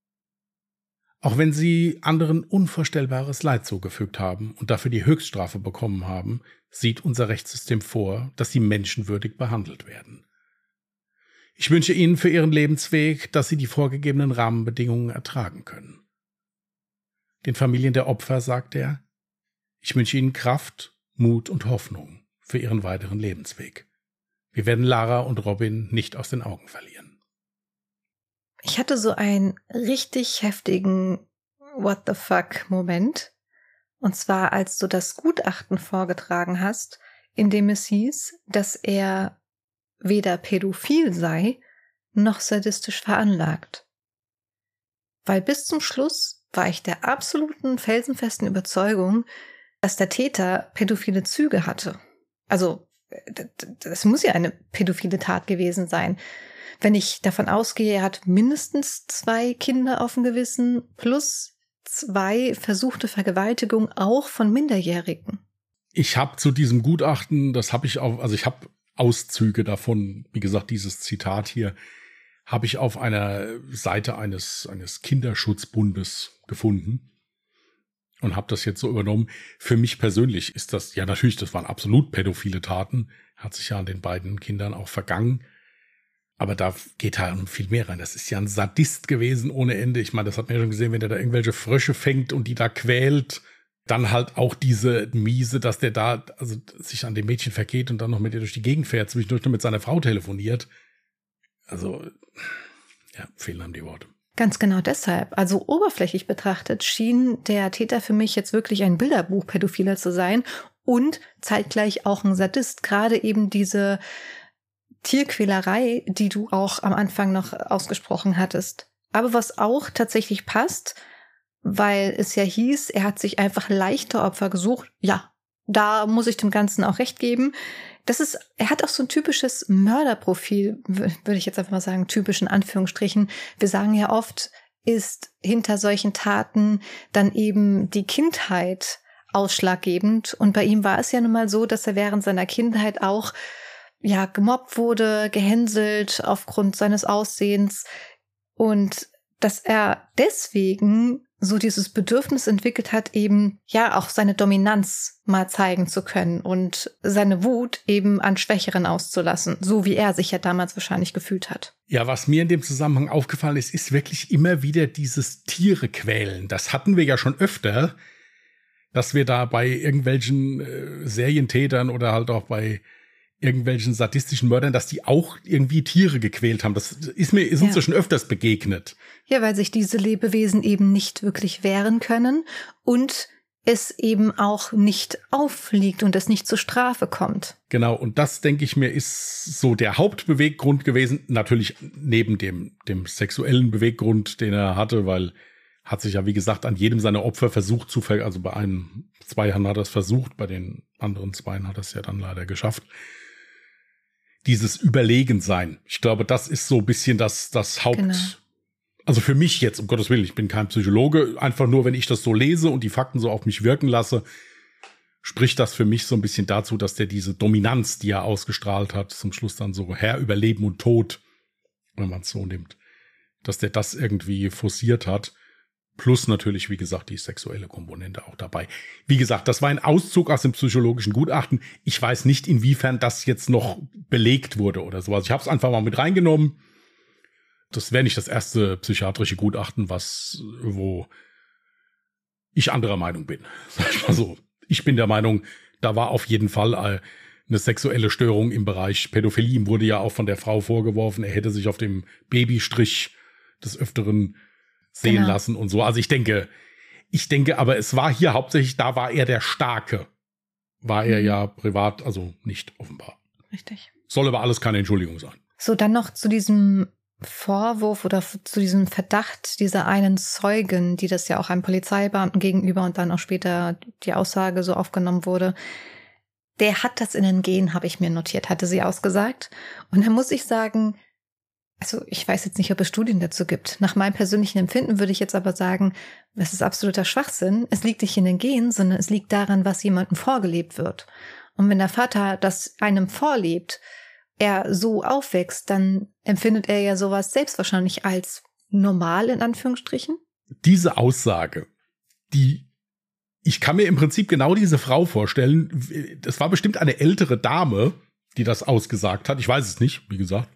Auch wenn sie anderen unvorstellbares Leid zugefügt haben und dafür die Höchststrafe bekommen haben, sieht unser Rechtssystem vor, dass sie menschenwürdig behandelt werden. Ich wünsche Ihnen für Ihren Lebensweg, dass Sie die vorgegebenen Rahmenbedingungen ertragen können. Den Familien der Opfer sagt er, ich wünsche Ihnen Kraft, Mut und Hoffnung für Ihren weiteren Lebensweg. Wir werden Lara und Robin nicht aus den Augen verlieren. Ich hatte so einen richtig heftigen What the fuck Moment. Und zwar, als du das Gutachten vorgetragen hast, in dem es hieß, dass er weder pädophil sei, noch sadistisch veranlagt. Weil bis zum Schluss war ich der absoluten felsenfesten Überzeugung, dass der Täter pädophile Züge hatte. Also, das muss ja eine pädophile Tat gewesen sein. Wenn ich davon ausgehe, er hat mindestens 2 Kinder auf dem Gewissen plus 2 versuchte Vergewaltigungen auch von Minderjährigen. Ich habe zu diesem Gutachten, ich habe Auszüge davon, wie gesagt, dieses Zitat hier, habe ich auf einer Seite eines Kinderschutzbundes gefunden und habe das jetzt so übernommen. Für mich persönlich ist das, ja natürlich, das waren absolut pädophile Taten, hat sich ja an den beiden Kindern auch vergangen. Aber da geht halt viel mehr rein. Das ist ja ein Sadist gewesen ohne Ende. Ich meine, das hat man ja schon gesehen, wenn der da irgendwelche Frösche fängt und die da quält. Dann halt auch diese Miese, dass der da also sich an dem Mädchen vergeht und dann noch mit ihr durch die Gegend fährt, zwischendurch noch mit seiner Frau telefoniert. Also, ja, fehlen einem die Worte. Ganz genau deshalb. Also oberflächlich betrachtet schien der Täter für mich jetzt wirklich ein Bilderbuch-Pädophiler zu sein und zeitgleich auch ein Sadist. Gerade eben diese Tierquälerei, die du auch am Anfang noch ausgesprochen hattest. Aber was auch tatsächlich passt, weil es ja hieß, er hat sich einfach leichte Opfer gesucht. Ja, da muss ich dem Ganzen auch recht geben. Er hat auch so ein typisches Mörderprofil, würde ich jetzt einfach mal sagen, typisch in Anführungsstrichen. Wir sagen ja oft, ist hinter solchen Taten dann eben die Kindheit ausschlaggebend. Und bei ihm war es ja nun mal so, dass er während seiner Kindheit auch gemobbt wurde, gehänselt aufgrund seines Aussehens und dass er deswegen so dieses Bedürfnis entwickelt hat, eben auch seine Dominanz mal zeigen zu können und seine Wut eben an Schwächeren auszulassen, so wie er sich ja damals wahrscheinlich gefühlt hat. Ja, was mir in dem Zusammenhang aufgefallen ist wirklich immer wieder dieses Tiere quälen. Das hatten wir ja schon öfter, dass wir da bei irgendwelchen Serientätern oder halt auch bei irgendwelchen sadistischen Mördern, dass die auch irgendwie Tiere gequält haben. Das ist uns ja schon öfters begegnet. Ja, weil sich diese Lebewesen eben nicht wirklich wehren können und es eben auch nicht auffliegt und es nicht zur Strafe kommt. Genau, und das, denke ich mir, ist so der Hauptbeweggrund gewesen. Natürlich neben dem sexuellen Beweggrund, den er hatte, weil hat sich ja, wie gesagt, an jedem seiner Opfer versucht also bei zwei hat er es versucht, bei den anderen zwei hat er es ja dann leider geschafft. Dieses Überlegensein. Ich glaube, das ist so ein bisschen das Haupt. Genau. Also für mich jetzt, um Gottes Willen, ich bin kein Psychologe, einfach nur, wenn ich das so lese und die Fakten so auf mich wirken lasse, spricht das für mich so ein bisschen dazu, dass der diese Dominanz, die er ausgestrahlt hat, zum Schluss dann so Herr über Leben und Tod, wenn man es so nimmt, dass der das irgendwie forciert hat. Plus natürlich, wie gesagt, die sexuelle Komponente auch dabei. Wie gesagt, das war ein Auszug aus dem psychologischen Gutachten. Ich weiß nicht, inwiefern das jetzt noch belegt wurde oder sowas. Ich habe es einfach mal mit reingenommen. Das wäre nicht das erste psychiatrische Gutachten, wo ich anderer Meinung bin. Sag ich mal so. Ich bin der Meinung, da war auf jeden Fall eine sexuelle Störung im Bereich Pädophilie. Ihm wurde ja auch von der Frau vorgeworfen, er hätte sich auf dem Babystrich des Öfteren sehen lassen und so. Also ich denke, aber es war hier hauptsächlich, da war er der Starke. War er ja privat, also nicht offenbar. Richtig. Soll aber alles keine Entschuldigung sein. So, dann noch zu diesem Vorwurf oder zu diesem Verdacht dieser einen Zeugin, die das ja auch einem Polizeibeamten gegenüber und dann auch später die Aussage so aufgenommen wurde. Der hat das in den Genen, habe ich mir notiert, hatte sie ausgesagt. Und da muss ich sagen, also ich weiß jetzt nicht, ob es Studien dazu gibt. Nach meinem persönlichen Empfinden würde ich jetzt aber sagen, das ist absoluter Schwachsinn. Es liegt nicht in den Genen, sondern es liegt daran, was jemandem vorgelebt wird. Und wenn der Vater das einem vorlebt, er so aufwächst, dann empfindet er ja sowas selbst wahrscheinlich als normal, in Anführungsstrichen. Diese Aussage, ich kann mir im Prinzip genau diese Frau vorstellen. Das war bestimmt eine ältere Dame, die das ausgesagt hat. Ich weiß es nicht, wie gesagt.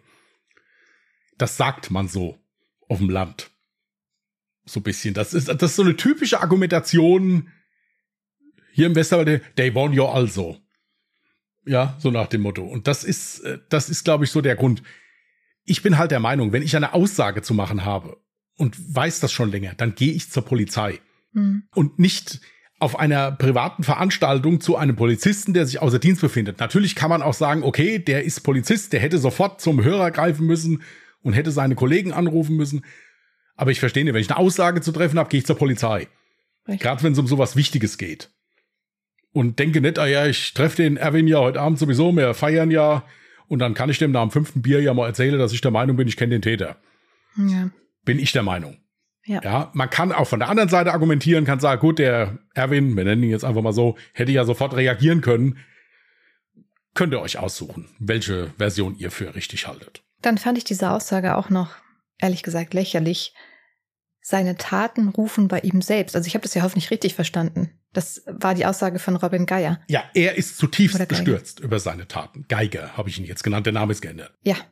Das sagt man so auf dem Land. So ein bisschen. Das ist so eine typische Argumentation hier im Westerwald. They want you also. Ja, so nach dem Motto. Und das ist, glaube ich, so der Grund. Ich bin halt der Meinung, wenn ich eine Aussage zu machen habe und weiß das schon länger, dann gehe ich zur Polizei. Und nicht auf einer privaten Veranstaltung zu einem Polizisten, der sich außer Dienst befindet. Natürlich kann man auch sagen, okay, der ist Polizist, der hätte sofort zum Hörer greifen müssen und hätte seine Kollegen anrufen müssen. Aber ich verstehe nicht, wenn ich eine Aussage zu treffen habe, gehe ich zur Polizei. Gerade wenn es um sowas Wichtiges geht. Und denke nicht, ich treffe den Erwin ja heute Abend sowieso, wir feiern ja. Und dann kann ich dem nach dem 5. Bier ja mal erzählen, dass ich der Meinung bin, ich kenne den Täter. Ja. Bin ich der Meinung. Ja, man kann auch von der anderen Seite argumentieren, kann sagen, gut, der Erwin, wir nennen ihn jetzt einfach mal so, hätte ja sofort reagieren können. Könnt ihr euch aussuchen, welche Version ihr für richtig haltet. Dann fand ich diese Aussage auch noch, ehrlich gesagt, lächerlich. Seine Taten rufen bei ihm selbst. Also ich habe das ja hoffentlich richtig verstanden. Das war die Aussage von Robin Geiger. Ja, er ist zutiefst bestürzt über seine Taten. Geiger habe ich ihn jetzt genannt, der Name ist geändert. Ja,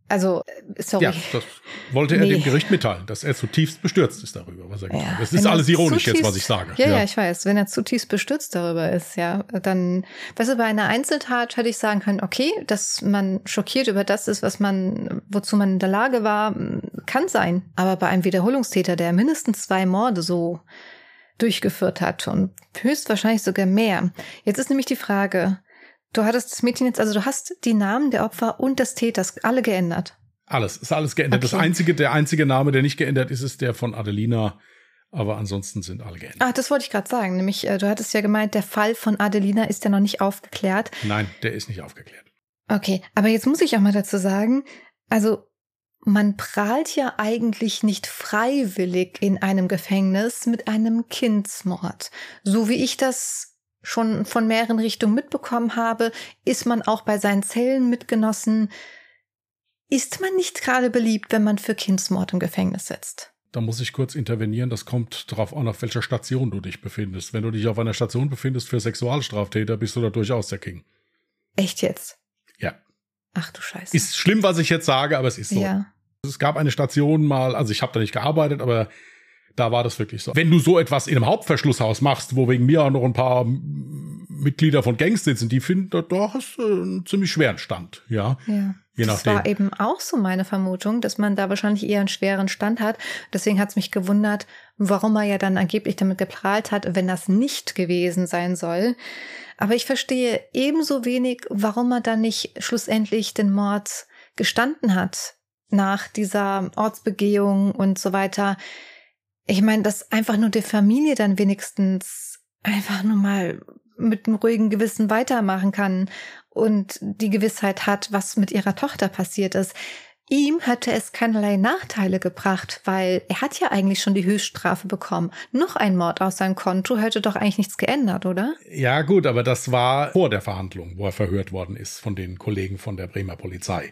Also, sorry. Ja, das wollte er dem Gericht mitteilen, dass er zutiefst bestürzt ist darüber, was er getan hat. Das ist wenn alles er ironisch jetzt, was ich sage. Ja, ich weiß. Wenn er zutiefst bestürzt darüber ist, ja, dann, weißt du, bei einer Einzeltat hätte ich sagen können, okay, dass man schockiert über das ist, wozu man in der Lage war, kann sein. Aber bei einem Wiederholungstäter, der mindestens 2 Morde so durchgeführt hat und höchstwahrscheinlich sogar mehr. Jetzt ist nämlich die Frage, du hattest das Mädchen jetzt, also du hast die Namen der Opfer und des Täters alle geändert. Ist alles geändert. Okay. Der einzige Name, der nicht geändert ist, ist der von Adelina. Aber ansonsten sind alle geändert. Ach, das wollte ich gerade sagen. Nämlich, du hattest ja gemeint, der Fall von Adelina ist ja noch nicht aufgeklärt. Nein, der ist nicht aufgeklärt. Okay, aber jetzt muss ich auch mal dazu sagen, also man prahlt ja eigentlich nicht freiwillig in einem Gefängnis mit einem Kindsmord. So wie ich das schon von mehreren Richtungen mitbekommen habe, ist man auch bei seinen Zellenmitgenossen, ist man nicht gerade beliebt, wenn man für Kindsmord im Gefängnis sitzt. Da muss ich kurz intervenieren. Das kommt darauf an, auf welcher Station du dich befindest. Wenn du dich auf einer Station befindest für Sexualstraftäter, bist du da durchaus der King. Echt jetzt? Ja. Ach du Scheiße. Ist schlimm, was ich jetzt sage, aber es ist so. Ja. Es gab eine Station mal, also ich habe da nicht gearbeitet, aber da war das wirklich so. Wenn du so etwas in einem Hauptverschlusshaus machst, wo wegen mir auch noch ein paar Mitglieder von Gangs sitzen, die finden, da hast du einen ziemlich schweren Stand. Ja. Je das nachdem. War eben auch so meine Vermutung, dass man da wahrscheinlich eher einen schweren Stand hat. Deswegen hat es mich gewundert, warum er ja dann angeblich damit geprahlt hat, wenn das nicht gewesen sein soll. Aber ich verstehe ebenso wenig, warum er dann nicht schlussendlich den Mord gestanden hat nach dieser Ortsbegehung und so weiter. Ich meine, dass einfach nur die Familie dann wenigstens einfach nur mal mit einem ruhigen Gewissen weitermachen kann und die Gewissheit hat, was mit ihrer Tochter passiert ist. Ihm hätte es keinerlei Nachteile gebracht, weil er hat ja eigentlich schon die Höchststrafe bekommen. Noch ein Mord aus seinem Konto hätte doch eigentlich nichts geändert, oder? Ja gut, aber das war vor der Verhandlung, wo er verhört worden ist von den Kollegen von der Bremer Polizei.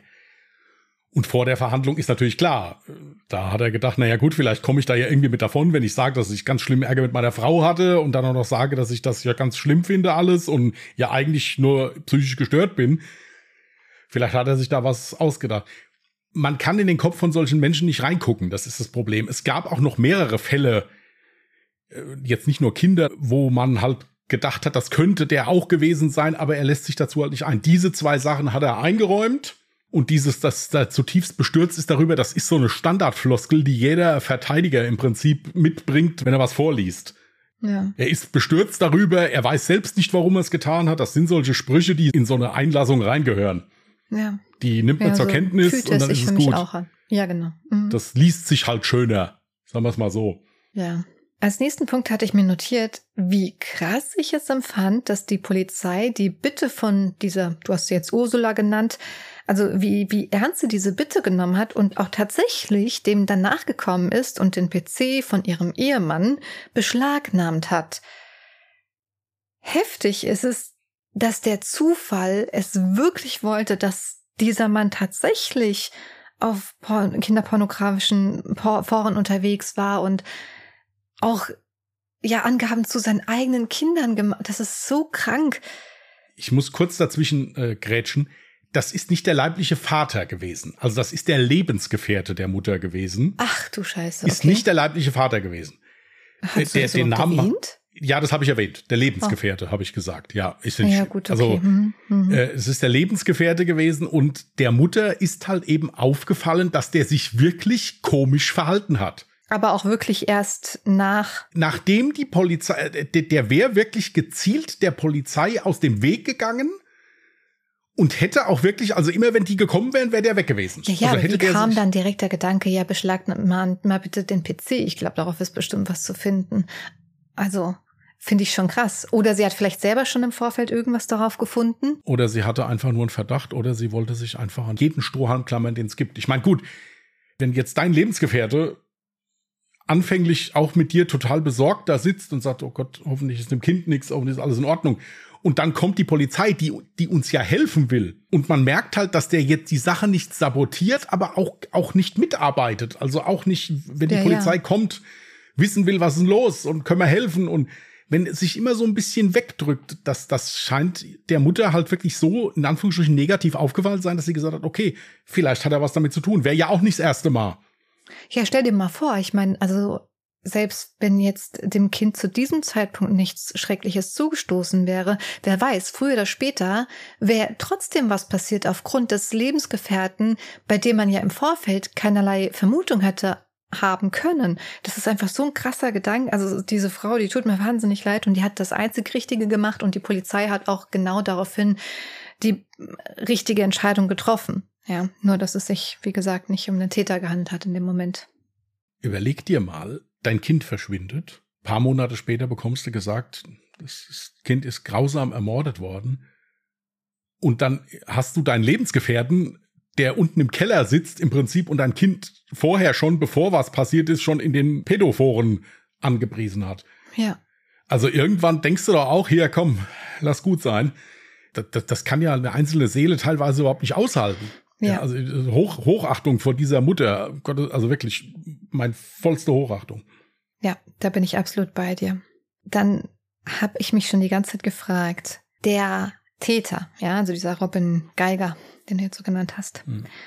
Und vor der Verhandlung ist natürlich klar, da hat er gedacht, naja gut, vielleicht komme ich da ja irgendwie mit davon, wenn ich sage, dass ich ganz schlimm Ärger mit meiner Frau hatte und dann auch noch sage, dass ich das ja ganz schlimm finde alles und ja eigentlich nur psychisch gestört bin. Vielleicht hat er sich da was ausgedacht. Man kann in den Kopf von solchen Menschen nicht reingucken, das ist das Problem. Es gab auch noch mehrere Fälle, jetzt nicht nur Kinder, wo man halt gedacht hat, das könnte der auch gewesen sein, aber er lässt sich dazu halt nicht ein. Diese 2 Sachen hat er eingeräumt. Und dass da zutiefst bestürzt ist darüber, das ist so eine Standardfloskel, die jeder Verteidiger im Prinzip mitbringt, wenn er was vorliest. Ja. Er ist bestürzt darüber, er weiß selbst nicht, warum er es getan hat. Das sind solche Sprüche, die in so eine Einlassung reingehören. Ja. Die nimmt man zur Kenntnis und dann ist es gut. Auch an. Ja, genau. Mhm. Das liest sich halt schöner, sagen wir es mal so. Ja. Als nächsten Punkt hatte ich mir notiert, wie krass ich es empfand, dass die Polizei die Bitte von dieser, du hast sie jetzt Ursula genannt, also wie ernst sie diese Bitte genommen hat und auch tatsächlich dem dann nachgekommen ist und den PC von ihrem Ehemann beschlagnahmt hat. Heftig ist es, dass der Zufall es wirklich wollte, dass dieser Mann tatsächlich auf kinderpornografischen Foren unterwegs war und auch Angaben zu seinen eigenen Kindern gemacht. Das ist so krank. Ich muss kurz dazwischen grätschen. Das ist nicht der leibliche Vater gewesen. Also das ist der Lebensgefährte der Mutter gewesen. Ach du Scheiße. Okay. Ist nicht der leibliche Vater gewesen. Hast du das den Namen erwähnt? Ja, das habe ich erwähnt. Der Lebensgefährte, habe ich gesagt. Ja, ist nicht. Ja, gut, okay. Also es ist der Lebensgefährte gewesen und der Mutter ist halt eben aufgefallen, dass der sich wirklich komisch verhalten hat. Aber auch wirklich erst nachdem die Polizei, der wäre wirklich gezielt der Polizei aus dem Weg gegangen und hätte auch wirklich, also immer wenn die gekommen wären, wäre der weg gewesen. Ja, also wie kam dann direkt der Gedanke, ja, beschlagnahmt mal bitte den PC. Ich glaube, darauf ist bestimmt was zu finden. Also, finde ich schon krass. Oder sie hat vielleicht selber schon im Vorfeld irgendwas darauf gefunden. Oder sie hatte einfach nur einen Verdacht oder sie wollte sich einfach an jeden Strohhalm klammern, den es gibt. Ich meine, gut, wenn jetzt dein Lebensgefährte anfänglich auch mit dir total besorgt da sitzt und sagt, oh Gott, hoffentlich ist dem Kind nichts, hoffentlich ist alles in Ordnung. Und dann kommt die Polizei, die uns ja helfen will. Und man merkt halt, dass der jetzt die Sache nicht sabotiert, aber auch nicht mitarbeitet. Also auch nicht, wenn die Polizei kommt, wissen will, was ist los und können wir helfen. Und wenn es sich immer so ein bisschen wegdrückt, das scheint der Mutter halt wirklich so, in Anführungsstrichen, negativ aufgefallen sein, dass sie gesagt hat, okay, vielleicht hat er was damit zu tun. Wäre ja auch nicht das erste Mal. Ja, stell dir mal vor, ich meine, also selbst wenn jetzt dem Kind zu diesem Zeitpunkt nichts Schreckliches zugestoßen wäre, wer weiß, früher oder später wäre trotzdem was passiert aufgrund des Lebensgefährten, bei dem man ja im Vorfeld keinerlei Vermutung hätte haben können. Das ist einfach so ein krasser Gedanke. Also diese Frau, die tut mir wahnsinnig leid und die hat das einzig Richtige gemacht und die Polizei hat auch genau daraufhin die richtige Entscheidung getroffen. Ja, nur dass es sich, wie gesagt, nicht um den Täter gehandelt hat in dem Moment. Überleg dir mal, dein Kind verschwindet. Ein paar Monate später bekommst du gesagt, das Kind ist grausam ermordet worden. Und dann hast du deinen Lebensgefährten, der unten im Keller sitzt im Prinzip und dein Kind vorher schon, bevor was passiert ist, schon in den Pädophoren angepriesen hat. Ja. Also irgendwann denkst du doch auch, hier, komm, lass gut sein. Das kann ja eine einzelne Seele teilweise überhaupt nicht aushalten. Ja. Also Hochachtung vor dieser Mutter. Also wirklich, meine vollste Hochachtung. Ja, da bin ich absolut bei dir. Dann habe ich mich schon die ganze Zeit gefragt, der Täter, ja, also dieser Robin Geiger, den du jetzt so genannt hast,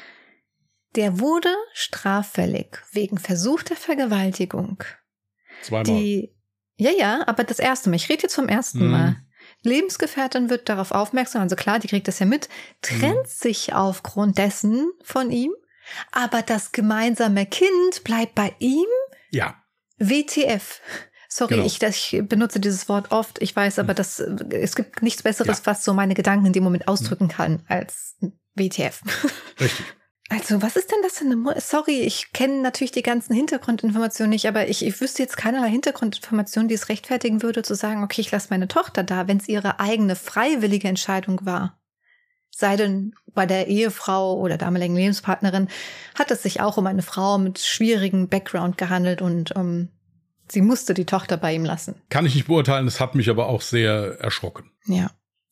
der wurde straffällig wegen versuchter Vergewaltigung. Zweimal. Ja, aber das erste Mal, ich rede jetzt vom ersten Mal. Lebensgefährtin wird darauf aufmerksam, also klar, die kriegt das ja mit, trennt sich aufgrund dessen von ihm, aber das gemeinsame Kind bleibt bei ihm. Ja. WTF. Sorry, Genau. ich benutze dieses Wort oft, ich weiß, aber es gibt nichts Besseres, was so meine Gedanken in dem Moment ausdrücken kann, als WTF. Richtig. Also, was ist denn das für eine Sorry, ich kenne natürlich die ganzen Hintergrundinformationen nicht, aber ich wüsste jetzt keinerlei Hintergrundinformationen, die es rechtfertigen würde, zu sagen, okay, ich lasse meine Tochter da, wenn es ihre eigene freiwillige Entscheidung war. Sei denn, bei der Ehefrau oder damaligen Lebenspartnerin hat es sich auch um eine Frau mit schwierigem Background gehandelt und sie musste die Tochter bei ihm lassen. Kann ich nicht beurteilen, es hat mich aber auch sehr erschrocken. Ja.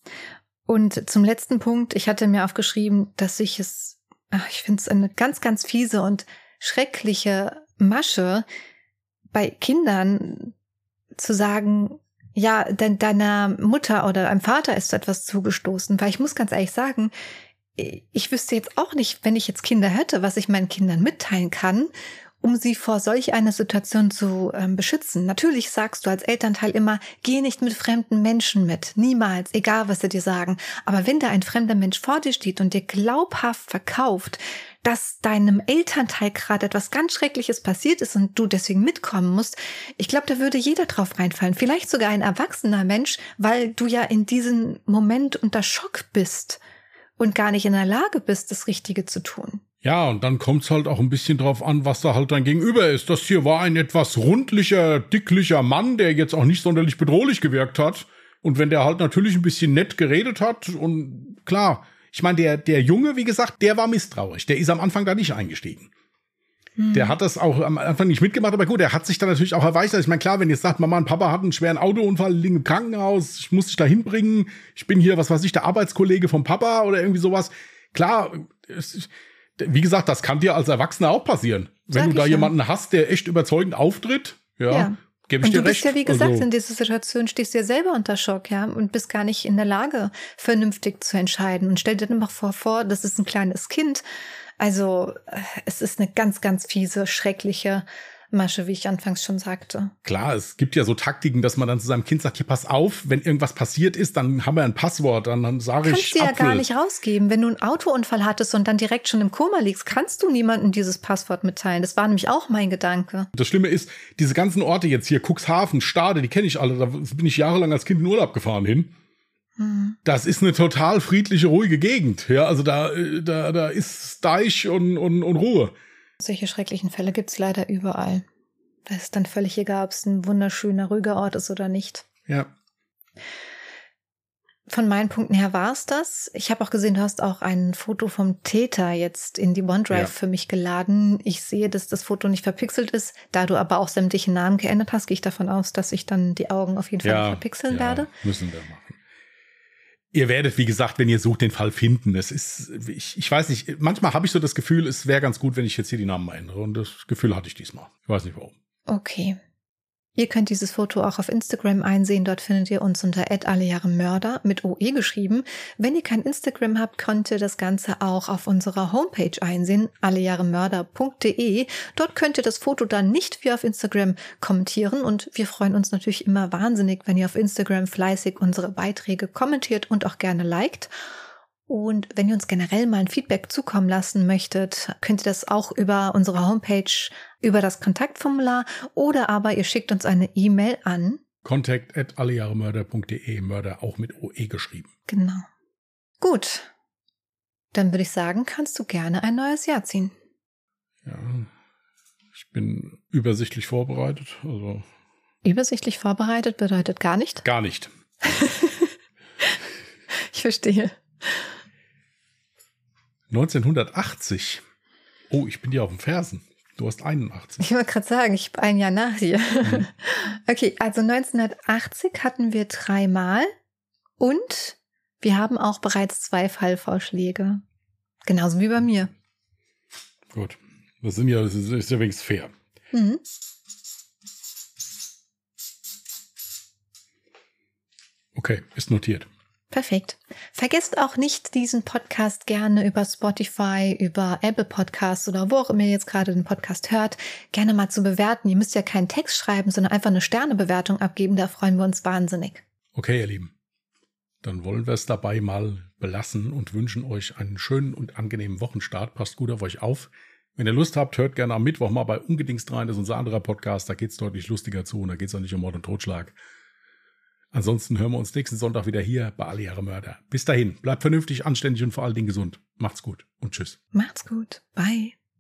Und zum letzten Punkt, ich hatte mir aufgeschrieben, dass ich finde es eine ganz, ganz fiese und schreckliche Masche, bei Kindern zu sagen, ja, deiner Mutter oder deinem Vater ist etwas zugestoßen. Weil ich muss ganz ehrlich sagen, ich wüsste jetzt auch nicht, wenn ich jetzt Kinder hätte, was ich meinen Kindern mitteilen kann, um sie vor solch einer Situation zu beschützen. Natürlich sagst du als Elternteil immer, geh nicht mit fremden Menschen mit. Niemals, egal was sie dir sagen. Aber wenn da ein fremder Mensch vor dir steht und dir glaubhaft verkauft, dass deinem Elternteil gerade etwas ganz Schreckliches passiert ist und du deswegen mitkommen musst, ich glaube, da würde jeder drauf reinfallen. Vielleicht sogar ein erwachsener Mensch, weil du ja in diesem Moment unter Schock bist und gar nicht in der Lage bist, das Richtige zu tun. Ja, und dann kommt's halt auch ein bisschen drauf an, was da halt dein Gegenüber ist. Das hier war ein etwas rundlicher, dicklicher Mann, der jetzt auch nicht sonderlich bedrohlich gewirkt hat. Und wenn der halt natürlich ein bisschen nett geredet hat und klar, ich meine, der Junge, wie gesagt, der war misstrauisch. Der ist am Anfang da nicht eingestiegen. Der hat das auch am Anfang nicht mitgemacht, aber gut, er hat sich dann natürlich auch erweitert. Ich meine, klar, wenn ihr sagt, Mama und Papa hatten einen schweren Autounfall, liegen im Krankenhaus, ich muss dich da hinbringen, ich bin hier, was weiß ich, der Arbeitskollege vom Papa oder irgendwie sowas. Klar, wie gesagt, das kann dir als Erwachsener auch passieren. Wenn du da jemanden hast, der echt überzeugend auftritt, ja. Gebe ich dir recht. Und du bist ja, wie gesagt, in dieser Situation stehst du ja selber unter Schock, ja, und bist gar nicht in der Lage, vernünftig zu entscheiden. Und stell dir dann mal vor, das ist ein kleines Kind. Also, es ist eine ganz, ganz fiese, schreckliche Masche, wie ich anfangs schon sagte. Klar, es gibt ja so Taktiken, dass man dann zu seinem Kind sagt, hier, pass auf, wenn irgendwas passiert ist, dann haben wir ein Passwort, dann sage ich kannst du ja gar nicht rausgeben. Wenn du einen Autounfall hattest und dann direkt schon im Koma liegst, kannst du niemandem dieses Passwort mitteilen. Das war nämlich auch mein Gedanke. Das Schlimme ist, diese ganzen Orte jetzt hier, Cuxhaven, Stade, die kenne ich alle, da bin ich jahrelang als Kind in Urlaub gefahren hin. Das ist eine total friedliche, ruhige Gegend. Ja, also da ist Deich und Ruhe. Solche schrecklichen Fälle gibt's leider überall. Da ist dann völlig egal, ob es ein wunderschöner, ruhiger Ort ist oder nicht. Ja. Von meinen Punkten her war es das. Ich habe auch gesehen, du hast auch ein Foto vom Täter jetzt in die OneDrive für mich geladen. Ich sehe, dass das Foto nicht verpixelt ist. Da du aber auch sämtliche Namen geändert hast, gehe ich davon aus, dass ich dann die Augen auf jeden Fall verpixeln werde. Müssen wir machen. Ihr werdet, wie gesagt, wenn ihr sucht, den Fall finden. Es ist, ich weiß nicht, manchmal habe ich so das Gefühl, es wäre ganz gut, wenn ich jetzt hier die Namen mal ändere. Und das Gefühl hatte ich diesmal. Ich weiß nicht warum. Okay. Ihr könnt dieses Foto auch auf Instagram einsehen. Dort findet ihr uns unter @allejahremörder mit OE geschrieben. Wenn ihr kein Instagram habt, könnt ihr das Ganze auch auf unserer Homepage einsehen, allejahremörder.de. Dort könnt ihr das Foto dann nicht wie auf Instagram kommentieren. Und wir freuen uns natürlich immer wahnsinnig, wenn ihr auf Instagram fleißig unsere Beiträge kommentiert und auch gerne liked. Und wenn ihr uns generell mal ein Feedback zukommen lassen möchtet, könnt ihr das auch über unsere Homepage, über das Kontaktformular oder aber ihr schickt uns eine E-Mail an contact@allejahremörder.de, Mörder auch mit OE geschrieben. Genau. Gut. Dann würde ich sagen, kannst du gerne ein neues Jahr ziehen. Ja, ich bin übersichtlich vorbereitet. Also Übersichtlich vorbereitet bedeutet gar nicht? Gar nicht. Ich verstehe. 1980. Oh, ich bin dir auf den Fersen. Du hast 81. Ich wollte gerade sagen, ich bin ein Jahr nach dir. Okay, also 1980 hatten wir 3 Mal und wir haben auch bereits 2 Fallvorschläge. Genauso wie bei mir. Gut. Das ist ja wenigstens fair. Mhm. Okay, ist notiert. Perfekt. Vergesst auch nicht, diesen Podcast gerne über Spotify, über Apple Podcasts oder wo auch immer ihr jetzt gerade den Podcast hört, gerne mal zu bewerten. Ihr müsst ja keinen Text schreiben, sondern einfach eine Sternebewertung abgeben. Da freuen wir uns wahnsinnig. Okay, ihr Lieben. Dann wollen wir es dabei mal belassen und wünschen euch einen schönen und angenehmen Wochenstart. Passt gut auf euch auf. Wenn ihr Lust habt, hört gerne am Mittwoch mal bei Ungedingst rein. Das ist unser anderer Podcast. Da geht es deutlich lustiger zu und da geht es auch nicht um Mord und Totschlag. Ansonsten hören wir uns nächsten Sonntag wieder hier bei Alle Jahre Mörder. Bis dahin, bleibt vernünftig, anständig und vor allen Dingen gesund. Macht's gut und tschüss. Macht's gut. Bye.